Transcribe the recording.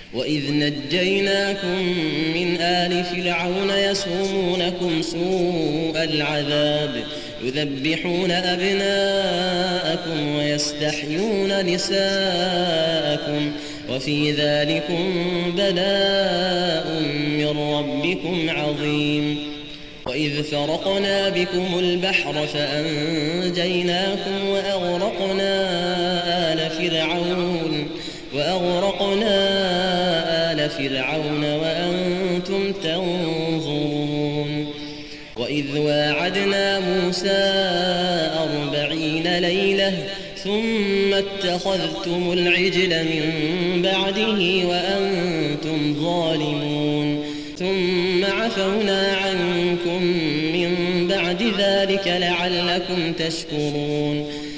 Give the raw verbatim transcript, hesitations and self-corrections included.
وإذ نجيناكم من آل فرعون يسومونكم سوء العذاب يذبحون أبناءكم ويستحيون نساءكم وفي ذلكم بلاء من ربكم عظيم. وإذ فرقنا بكم البحر فأنجيناكم وأغرقنا آل فرعون وأغرقنا آل فرعون وأنتم تنظرون. وإذ واعدنا موسى أربعين ليلة ثم اتخذتم العجل من بعده وأنتم ظالمون ثم عفونا عنكم من بعد ذلك لعلكم تشكرون.